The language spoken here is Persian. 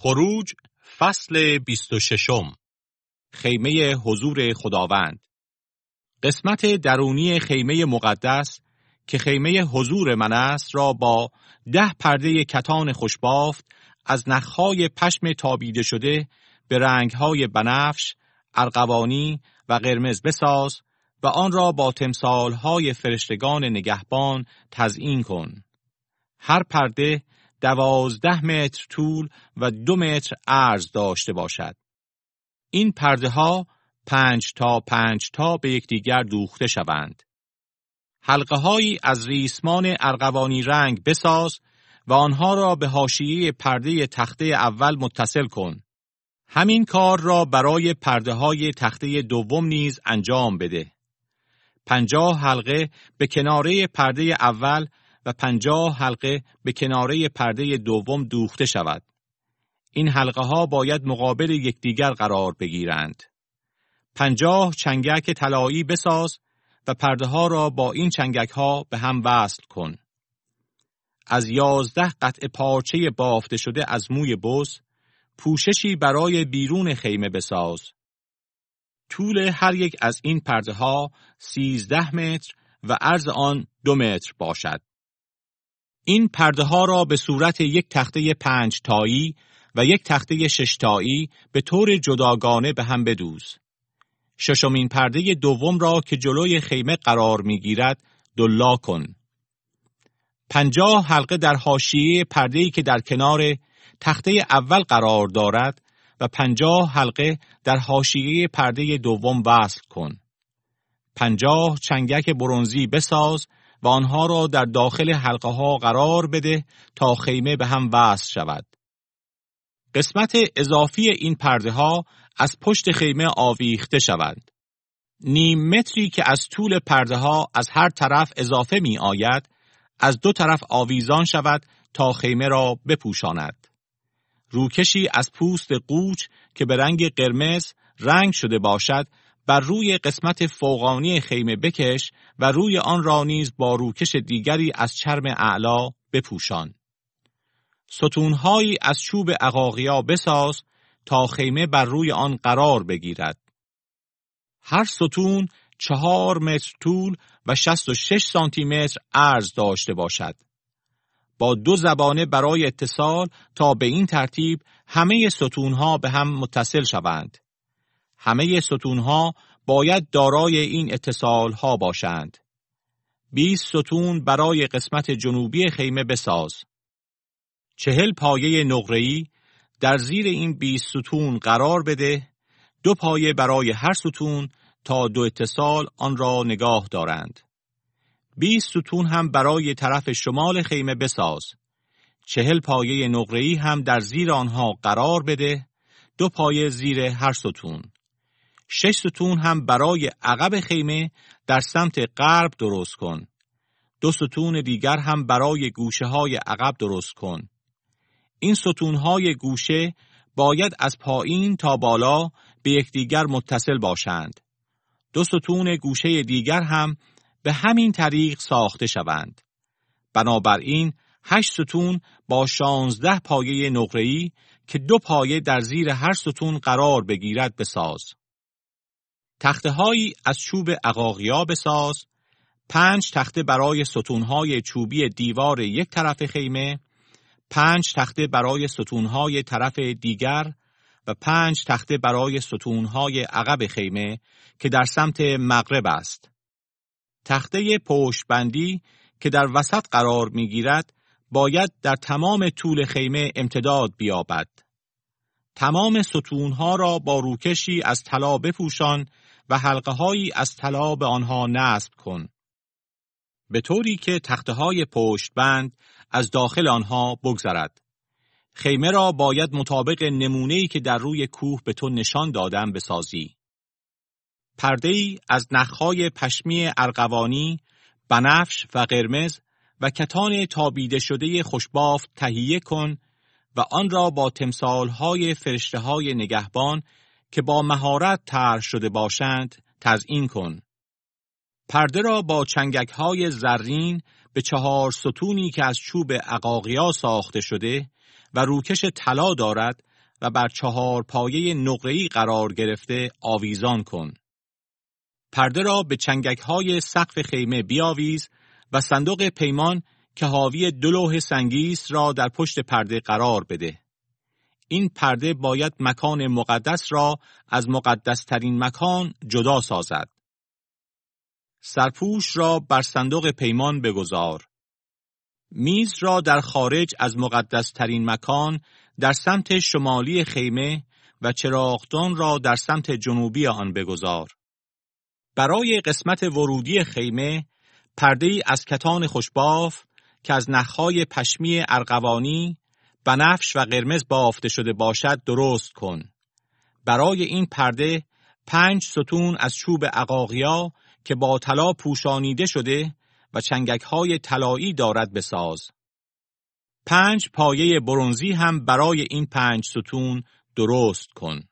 خروج فصل 26. خیمه حضور خداوند. قسمت درونی خیمه مقدس که خیمه حضور من است را با 10 پرده کتان خوشبافت از نخهای پشم تابیده شده به رنگهای بنفش، ارغوانی و قرمز بساز و آن را با تمثالهای فرشتگان نگهبان تزیین کن. هر پرده 12 متر طول و 2 متر عرض داشته باشد. این پرده ها 5 تا 5 تا به یکدیگر دوخته شوند. حلقه هایی از ریسمان ارغوانی رنگ بساز و آنها را به حاشیه پرده تخته اول متصل کن. همین کار را برای پرده های تخته دوم نیز انجام بده. 50 حلقه به کناره پرده اول و 50 حلقه به کناره پرده دوم دوخته شود. این حلقه ها باید مقابل یکدیگر قرار بگیرند. 50 چنگک طلایی بساز و پرده ها را با این چنگک ها به هم وصل کن. از 11 قطعه پارچه بافته شده از موی بز پوششی برای بیرون خیمه بساز. طول هر یک از این پرده ها 13 متر و عرض آن 2 متر باشد. این پرده ها را به صورت یک تخته 5 تایی و یک تخته 6 تایی به طور جداگانه به هم بدوز. ششمین پرده دوم را که جلوی خیمه قرار می گیرد دلا کن. 50 حلقه در حاشیه پرده‌ای که در کنار تخته اول قرار دارد و 50 حلقه در حاشیه پرده دوم وصل کن. 50 چنگک برنزی بساز و آنها را در داخل حلقه ها قرار بده تا خیمه به هم وصل شود. قسمت اضافی این پرده ها از پشت خیمه آویخته شوند. نیم متری که از طول پرده ها از هر طرف اضافه می آید، از 2 طرف آویزان شود تا خیمه را بپوشاند. روکشی از پوست قوچ که به رنگ قرمز رنگ شده باشد بر روی قسمت فوقانی خیمه بکش و روی آن را نیز با روکش دیگری از چرم اعلا بپوشان. ستونهایی از چوب عقاقیا بساز تا خیمه بر روی آن قرار بگیرد. هر ستون 4 متر طول و 66 سانتی متر عرض داشته باشد. با 2 زبانه برای اتصال تا به این ترتیب همه ستونها به هم متصل شوند. همه ستونها باید دارای این اتصالها باشند. 20 ستون برای قسمت جنوبی خیمه بساز. 40 پایه نقره‌ای در زیر این 20 ستون قرار بده، 2 پایه برای هر ستون تا 2 اتصال آن را نگاه دارند. 20 ستون هم برای طرف شمال خیمه بساز. 40 پایه نقره‌ای هم در زیر آنها قرار بده، 2 پایه زیر هر ستون. 6 ستون هم برای عقب خیمه در سمت غرب درست کن. 2 ستون دیگر هم برای گوشه های عقب درست کن. این ستون های گوشه باید از پایین تا بالا به یکدیگر متصل باشند. 2 ستون گوشه دیگر هم به همین طریق ساخته شوند. بنابراین 8 ستون با 16 پایه نقره‌ای که 2 پایه در زیر هر ستون قرار بگیرد بساز. تخته‌هایی از چوب عقاقیا بساز. 5 تخته برای ستون‌های چوبی دیوار یک طرف خیمه، 5 تخته برای ستون‌های طرف دیگر و 5 تخته برای ستون‌های عقب خیمه که در سمت مغرب است. تخته پشت بندی که در وسط قرار می‌گیرد باید در تمام طول خیمه امتداد بیابد. تمام ستون‌ها را با روکشی از طلا بپوشان و حلقه‌هایی از طلا به آنها نصب کن، به طوری که تخته‌های پشت بند از داخل آنها بگذرد. خیمه را باید مطابق نمونه‌ای که در روی کوه به تو نشان دادم بسازی. پرده‌ای از نخهای پشمی ارغوانی، بنفش و قرمز و کتان تابیده شده خوشبافت تهیه کن و آن را با تمثال‌های فرشته‌های نگهبان که با مهارت طرح شده باشند تزیین کن. پرده را با چنگک‌های زرین به 4 ستونی که از چوب عقاقیا ساخته شده و روکش طلا دارد و بر 4 پایه نقره‌ای قرار گرفته آویزان کن. پرده را به چنگک‌های سقف خیمه بیاویز و صندوق پیمان که حاوی 2 لوح سنگی است را در پشت پرده قرار بده. این پرده باید مکان مقدس را از مقدس‌ترین مکان جدا سازد. سرپوش را بر صندوق پیمان بگذار. میز را در خارج از مقدس‌ترین مکان در سمت شمالی خیمه و چراغدان را در سمت جنوبی آن بگذار. برای قسمت ورودی خیمه پرده‌ای از کتان خوشباف که از نخهای پشمی ارغوانی، بنفش و قرمز بافته شده باشد درست کن. برای این پرده 5 ستون از چوب عقاقیا که با طلا پوشانیده شده و چنگک‌های طلایی دارد بساز. 5 پایه برنزی هم برای این 5 ستون درست کن.